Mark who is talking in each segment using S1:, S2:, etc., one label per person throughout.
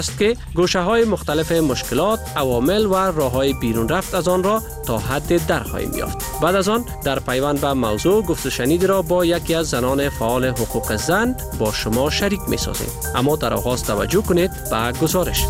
S1: است که گوشه‌های مختلف مشکلات، عوامل و راه‌های بیرون رفت از آن را تا حد در خواهیم یافت. بعد از آن در پیوند به موضوع گفت و شنید را با یکی از زنان فعال حقوق زن با شما شریک می‌سازیم. اما در آغاز توجه کنید به گزارش.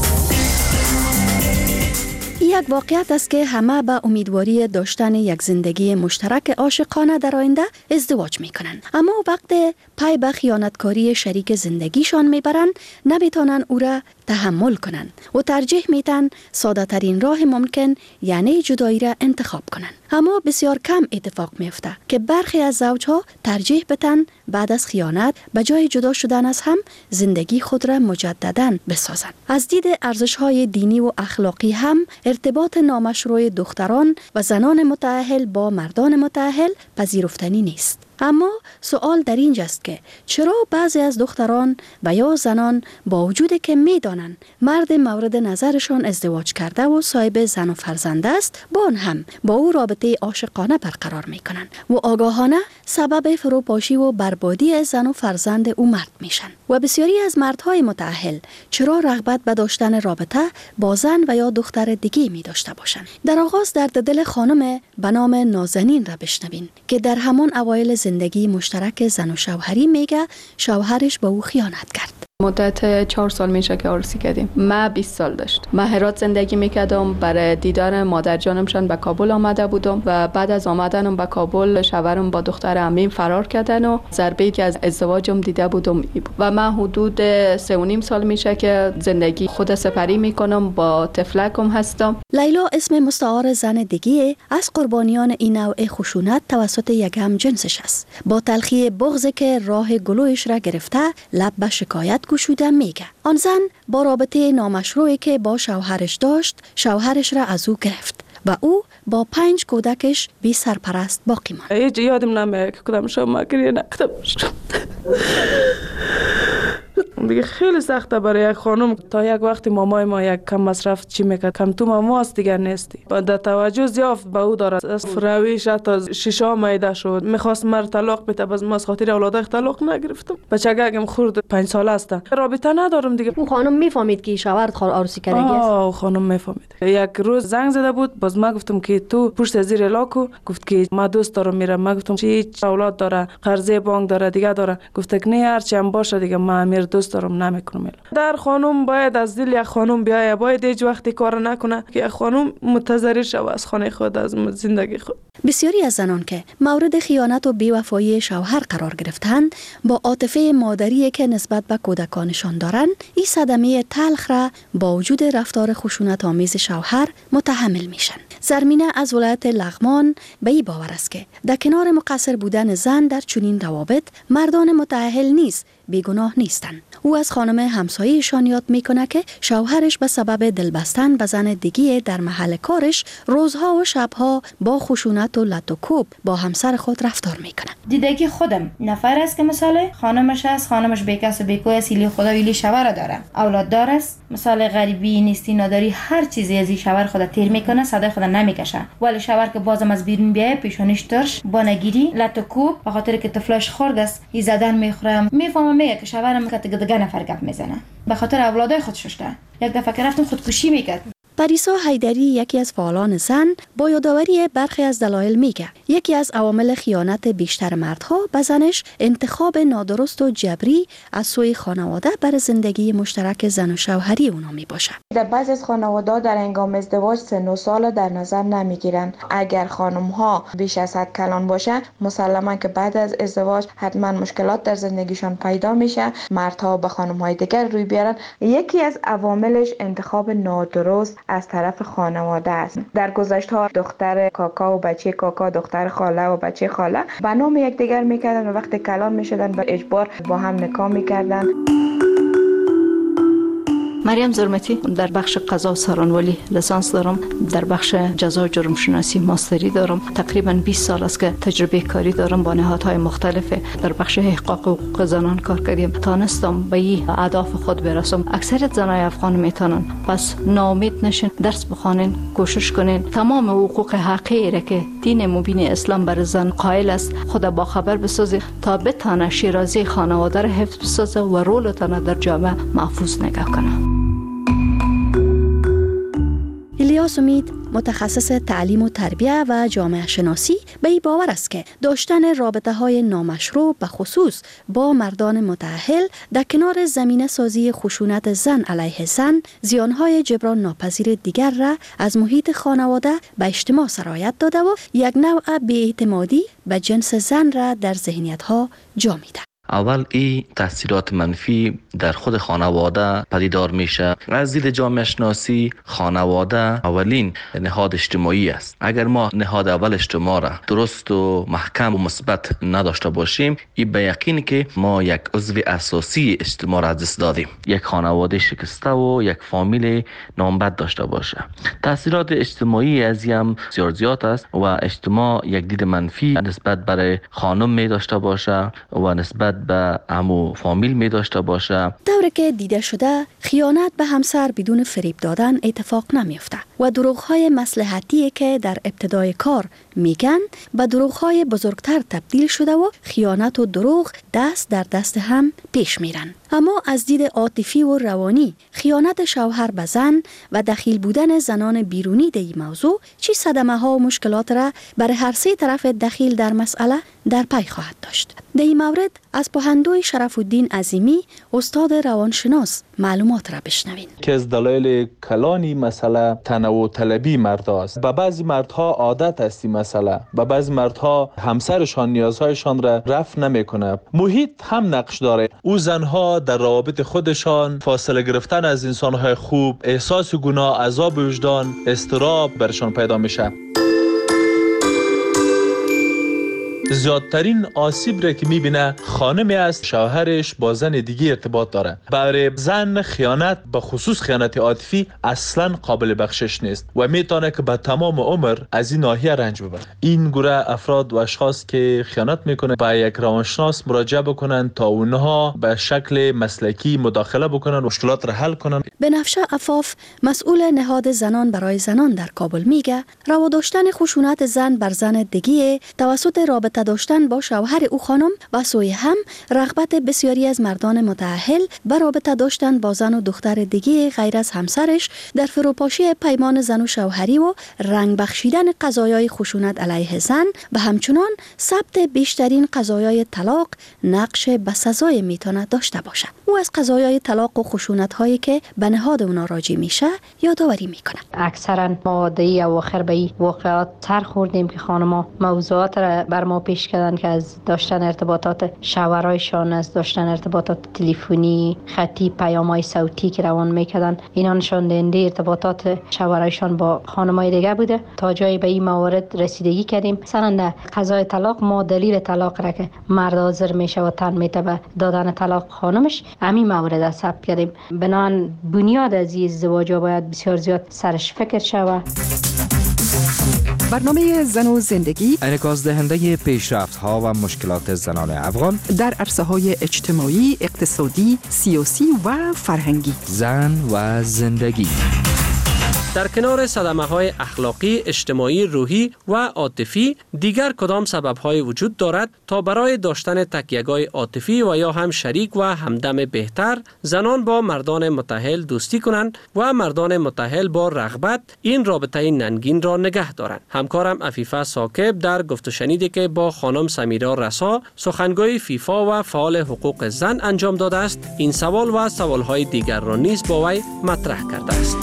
S2: یک واقعیت است که همه به امیدواری داشتن یک زندگی مشترک عاشقانه در آینده ازدواج میکنند، اما وقت پای به خیانتکاری شریک زندگیشان میبرند نمیتونن او را تحمل کنند و ترجیح میدن ساده ترین راه ممکن یعنی جدایی را انتخاب کنند. اما بسیار کم اتفاق میفته که برخی از زوجها ترجیح بدن بعد از خیانت به جای جدا شدن از هم زندگی خود را مجددا بسازند. از دید ارزش‌های دینی و اخلاقی هم ارتباط نامشروع دختران و زنان متأهل با مردان متأهل پذیرفتنی نیست. اما سوال در اینجاست که چرا بعضی از دختران و یا زنان با وجود که میدانند مرد مورد نظرشان ازدواج کرده و صاحب زن و فرزند است، با آن هم با او رابطه عاشقانه برقرار میکنند و آگاهانه سبب فروپاشی و بربادی زن و فرزند او مرد میشن. و بسیاری از مردهای متأهل چرا رغبت به داشتن رابطه با زن و یا دختر دیگه می داشته باشند؟ در آغاز درد دل خانم به نام نازنین را بشنوین که در همان اوایل زندگی مشترک زن و شوهری میگه شوهرش به او خیانت کرد.
S3: مدت 4 سال میشه که عروسی کردیم. من 20 سال داشت. من هرات زندگی میکردم. برای دیدار مادر جانمشان به کابل آمده بودم و بعد از آمدنم به کابل شوهرم با دختر عمیم فرار کردن و ضربه‌ای که از ازدواجم دیده بودم و من حدود 3.5 سال میشه که زندگی خود سپری میکنم، با طفلکم هستم.
S2: لیلا اسم مستعار زن دیگه از قربانیان این نوع خشونت توسط یک هم جنسش است. با تلخی بغض که راه گلویش را گرفته لب به شکایت گشوده میگه. آن زن با رابطه نامشروعی که با شوهرش داشت شوهرش را از او گرفت و او با 5 کودکش بی سرپرست باقی ماند.
S4: هیچ یادم نمیاد که کدام شما گریه نکردم. دیگه خیلی سخته برای یک خانم. تا یک وقتی مامای ما یک کم مصرف چی میکرد، کم تو ماماست دیگر نیستی. بعد توجه زیاد به او داره. از فراویش تا 6 مایده شد. میخواست مر طلاق بده، باز ما از خاطر اولادش طلاق نگرفتم. بچگم خورد 5 ساله است. رابطه ندارم دیگه.
S2: اون خانم میفهمید که شوهرت عروسی کرده است.
S4: خانم میفهمید. یک روز زنگ زده بود، باز ما گفتم که تو پشت زیر لاکو، گفت که ما دوست دارم میرم. ما گفتم هیچ اولاد داره، قرضه بانک داره، دیگه داره. گفت که نه هر چی هم باشه دیگه ما امیر دوست دارم نمیکنم. در خانم باید از دل یک خانم بیاید، باید هیچ وقتی کار نکنه که یک خانم متضرر شوه از خانه خود، از زندگی خود.
S2: بسیاری از زنان که مورد خیانت و بی‌وفایی شوهر قرار گرفتند با عاطفه مادری که نسبت به کودکانشان دارند این صدمه تلخ را با وجود رفتار خشونت آمیز شوهر متحمل میشن. زرمینه از ولایت لغمان به این باور است که در کنار مقصر بودن زن در چنین روابط مردان متأهل نیز بیگناه نیستند. او از خانم همسایه‌شان یاد میکنه که شوهرش به سبب دلبستن به زن دیگه در محل کارش روزها و شبها با خشونت و لط و کوب با همسر خود رفتار میکنه.
S5: دیده که خودم نفر است که مثلا خانمش است، خانمش بیکس و بیکوی است، ایلی خدا ویلی شوهر داره، اولاد داره است، مثلا غریبی نیستی نداری، هر چیزی از این شوهر خود تیر میکنه، صدای خود نمیکشه. ولی شوهر که بازم از بیرون بیای پیشانیش ترش با نگیری لط و کوب به خاطر که طفلش خورد است ای زدن میخورم، میفهمم میگه که شوهرم که دیگه نفر گپ میزنه به خاطر اولادای خودش شده. یک دفعه که رفتم خودکشی میکرد.
S2: پریسا حیدری یکی از فعالان زن با یادآوری برخی از دلایل میگه یکی از عوامل خیانت بیشتر مردها به زنش انتخاب نادرست و جبری از سوی خانواده بر زندگی مشترک زن و شوهری اونا می باشه.
S6: در بعضی از خانواده‌ها در هنگام ازدواج سن و سال در نظر نمیگیرن. اگر خانم ها بیش از حد کلان باشه مسلما که بعد از ازدواج حتما مشکلات در زندگیشان پیدا میشه، مردها به خانم های دیگر روی بیارن. یکی از عواملش انتخاب نادرست از طرف خانواده است. در گذشته دختر کاکا و بچه کاکا، دختر خاله و بچه خاله به نام یکدیگر میکردن و وقتی کلان میشدن به اجبار با هم نکاح میکردن.
S3: مریم زرمتی در بخش قضا و سرانولی لیسانس دارم، در بخش جزا و جرم شناسی ماستری دارم. تقریبا 20 سال است که تجربه کاری دارم، با نهادهای مختلف در بخش احقاق حقوق زنان کار کردیم. تانستم به این اهداف خود برسم. اکثریت زنای افغان میتونن، پس ناامید نشین، درس بخونین، کوشش کنین، تمام حقوق حقیقی را که دین مبین اسلام بر زن قائل است خود با خبر بسازید تا بتونه شیرازی خانواده را حفظ بسازه و رولتان در جامعه محفوظ نگه کنه.
S2: الیاس امید متخصص تعلیم و تربیه و جامعه شناسی به این باور است که داشتن رابطه های نامشروع به خصوص با مردان متأهل در کنار زمینه سازی خشونت زن علیه زن زیانهای جبران ناپذیر دیگر را از محیط خانواده به اجتماع سرایت داده و یک نوع بی‌اعتمادی به جنس زن را در ذهنیت‌ها جا می‌دهد.
S7: اول این تاثیرات منفی در خود خانواده پدیدار میشه. از دید جامعه شناسی خانواده اولین نهاد اجتماعی است. اگر ما نهاد اول اجتماع را درست و محکم و مثبت نداشته باشیم، این به یقین که ما یک عضو اساسی اجتماع را از دست دادیم. یک خانواده شکسته و یک فامیل نامبد داشته باشه. تاثیرات اجتماعی از هم بسیار زیاد است و اجتماع یک دید منفی نسبت برای خانم می داشته باشه و نسبت به عمو فامیل می داشته باشه.
S2: دوره که دیده شده خیانت به همسر بدون فریب دادن اتفاق نمیفته و دروغ‌های مصلحتی که در ابتدای کار میگن به دروغ‌های بزرگتر تبدیل شده و خیانت و دروغ دست در دست هم پیش میرن. اما از دید عاطفی و روانی خیانت شوهر به زن و دخیل بودن زنان بیرونی در این موضوع چی صدمه ها و مشکلات را برای هر سه طرف دخیل در مسئله در پی خواهد داشت. در این مورد از پوهندوی شرف الدین عظیمی استاد روانشناس معلومات را بشنوین.
S8: که از دلایل کلانی مسئله تنوع طلبی مرد است. به بعضی مردها عادت است این مسئله. به بعضی مردها همسرشان نیازهایشان را رفع نمیکنه. محیط هم نقش داره. او زنها در روابط خودشان فاصله گرفتن از انسانهای خوب، احساس گناه، عذاب وجدان، اضطراب برشان پیدا میشه. زیادترین آسیب را که میبینه خانمی است شوهرش با زن دیگه ارتباط داره. برای زن خیانت به خصوص خیانت عاطفی اصلا قابل بخشش نیست و میتونه که به تمام عمر از این ناحیه رنج ببره. این گروه افراد و اشخاص که خیانت میکنه با یک روانشناس مراجعه بکنن تا اونها به شکل مسلکی مداخله بکنن، مشکلات را حل کنن.
S2: بنفشه عفاف مسئول نهاد زنان برای زنان در کابل میگه روا داشتن خشونت زن بر زن دیگه توسط رابطه داشتن با شوهر او خانم و سوی هم رغبت بسیاری از مردان متأهل به رابطه داشتن با زن و دختر دیگه غیر از همسرش در فروپاشی پیمان زن و شوهری و رنگ بخشیدن قضایای خشونت علیه زن و همچنان ثبت بیشترین قضایای طلاق نقش بسزای میتونه داشته باشه. او از قضایای طلاق و خشونت هایی که به نهاد اونا راجع میشه یادآوری میکنه.
S3: اکثرا ما دی اواخر به واقعات سر خوردیم که خانم‌ها موضوعات را بر ما پیش کردن که از داشتن ارتباطات شوهرایشان، از داشتن ارتباطات تلفنی، خطی، پیام‌های صوتی که روان میکردن، اینا نشان دهنده ارتباطات شوهرایشان با خانم‌های دیگه بوده. تا جایی به این موارد رسیدگی کردیم. مثلا در قضای طلاق ما دلیل طلاق را که مرد حاضر میشه و تن میته به دادن طلاق خانمش، همین موارد ثبت کردیم. بنابراین بنیاد از این ازدواج باید بسیار زیاد سرش فکر شود.
S9: برنامه زن و زندگی
S10: انعکاس دهنده پیشرفت‌ها و مشکلات زنان افغان
S9: در عرصه‌های اجتماعی، اقتصادی، سیاسی و فرهنگی.
S10: زن و زندگی
S1: در کنار صدمه‌های اخلاقی، اجتماعی، روحی و عاطفی دیگر کدام سبب‌های وجود دارد تا برای داشتن تکیه‌گاه عاطفی و یا هم شریک و همدم بهتر زنان با مردان متأهل دوستی کنند و مردان متأهل با رغبت این رابطه ننگین را نگه دارند؟ همکارم عفیفه ثاقب در گفت و شنیدی که با خانم سمیرا رسا سخنگوی فیفا و فعال حقوق زن انجام داده است این سوال و سوال‌های دیگر را نیز با وی مطرح کرده است.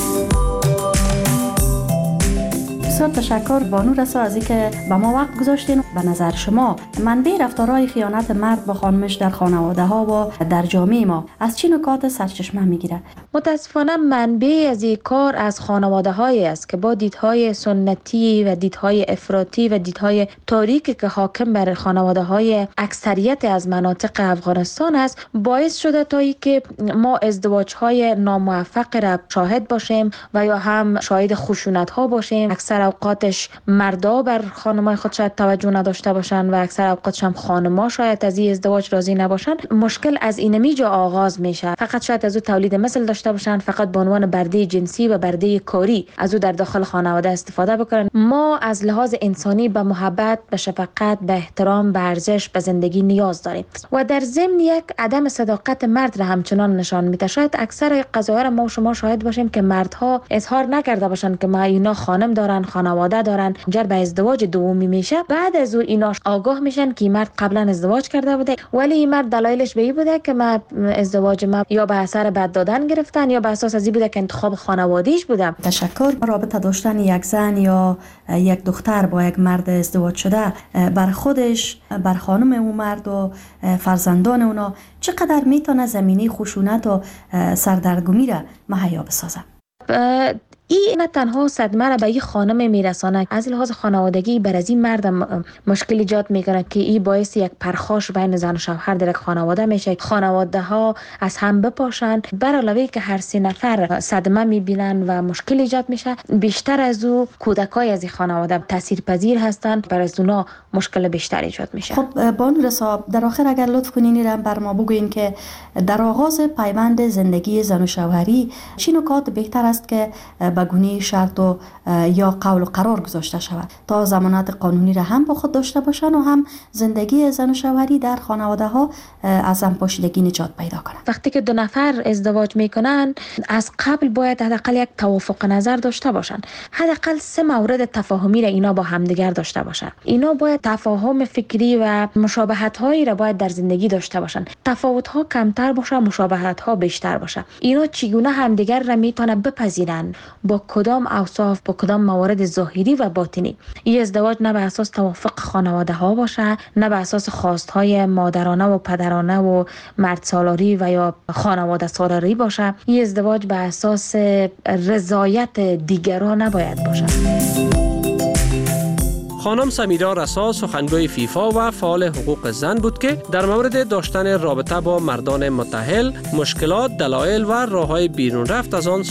S2: بسیار تشکر بانو رسا از اینکه به ما وقت گذاشتین. به نظر شما منبع رفتارهای خیانت مرد با خانمش در خانواده ها و در جامعه ما از چه نکات سرچشمه میگیره؟
S11: متاسفانه منبع از این کار از خانواده هایی است که با دیدهای سنتی و دیدهای افراطی و دیدهای تاریکی که حاکم بر خانواده های اکثریت از مناطق افغانستان است باعث شده تا اینکه ما ازدواج های ناموفق را شاهد باشیم و یا هم شاهد خشونت ها باشیم. اکثر اوقاتش مردا بر خانمای خود شاید توجه نداشته باشن و اکثر اوقاتش هم خانما شاید از این ازدواج راضی نباشن. مشکل از اینمی جا آغاز میشه. فقط شاید از او تولید مثل داشته باشن، فقط به عنوان برده جنسی و برده کاری از او در داخل خانواده استفاده بکنن. ما از لحاظ انسانی به محبت، به شفقت، به احترام، به ارزش، به زندگی نیاز داریم و در ضمن یک عدم صداقت مرد را همچنان نشان میده. شاید اکثر قضایا را ما و شما شاهد باشیم که مردها اظهار نکرده باشن که ما اینا خانم دارن، خانواده دارن، جر به ازدواج دومی میشه. بعد از او اینا آگاه میشن که مرد قبلا ازدواج کرده بوده، ولی این مرد دلایلش به این بوده که ما ازدواج ما یا به اثر بد دادن گرفتن یا به اساس از این بوده که انتخاب خانوادگیش بوده.
S2: تشکر. رابطه داشتن یک زن یا یک دختر با یک مرد ازدواج شده بر خودش، بر خانم اون مرد و فرزندان اونا چقدر میتونه زمینه خشونت و سردرگمی را مهیا بسازه؟
S11: این نه تنها صدمه را به این خانم میرسانه، از لحاظ خانوادگی بر از این مرد مشکل ایجاد میکنه که این باعث یک پرخاش بین زن و شوهر در یک خانواده میشه. خانواده ها از هم بپاشن، بر علاوه که هر سه نفر صدمه میبینن و مشکل ایجاد میشه، بیشتر از او کودکای از این خانواده تاثیرپذیر هستند، بر از اونا مشکل بیشتر ایجاد میشه.
S2: خب بانو رسا، در آخر اگر لطف کنین را بر ما بگوین که در آغاز پیوند زندگی زن و شوهری چه نکات بهتر است که گونه شرط و یا قول و قرار گذاشته شود تا ضمانت قانونی را هم با خود داشته باشند و هم زندگی زن و شوهری در خانواده ها از همپاشیدگی نجات پیدا کنند.
S11: وقتی که دو نفر ازدواج میکنن از قبل باید حداقل یک توافق نظر داشته باشند. حداقل 3 مورد تفاهمی را اینا با همدیگر داشته باشند. اینا باید تفاهم فکری و مشابهت هایی را باید در زندگی داشته باشند. تفاوت ها کمتر باشه، مشابهت ها بیشتر باشه. اینا چگونه همدیگر را میتونه بپذیرن، با کدام اوصاف، با کدام موارد ظاهری و باطنی. این ازدواج نه به اساس توافق خانواده ها باشه، نه به اساس خواست های مادرانه و پدرانه و مرد سالاری و یا خانواده سالاری باشه. این ازدواج به اساس رضایت دیگران نباید باشه.
S1: خانم سمیرا رسا سخنگوی فیفا و فعال حقوق زن بود که در مورد داشتن رابطه با مردان متأهل، مشکلات، دلایل و راه‌های بیرون رفت از آن